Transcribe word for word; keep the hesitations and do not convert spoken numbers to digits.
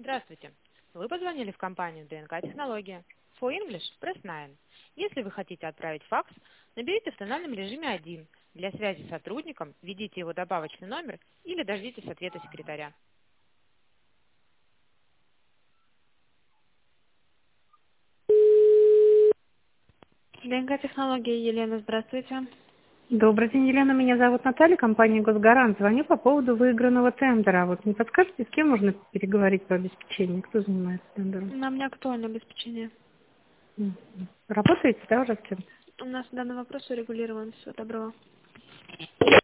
Здравствуйте. Вы позвонили в компанию ДНК Технология. For English, press nine. Если вы хотите отправить факс, наберите в тональном режиме один. Для связи с сотрудником введите его добавочный номер или дождитесь ответа секретаря. ДНК Технология, Елена, здравствуйте. Добрый день, Елена. Меня зовут Наталья, компания «Госгарант». Звоню по поводу выигранного тендера. Вот не подскажете, с кем можно переговорить по обеспечению? Кто занимается тендером? Нам не актуально обеспечение. Мгм. Работаете, да, уже с кем-то? У нас данный вопрос урегулирован. Всего доброго.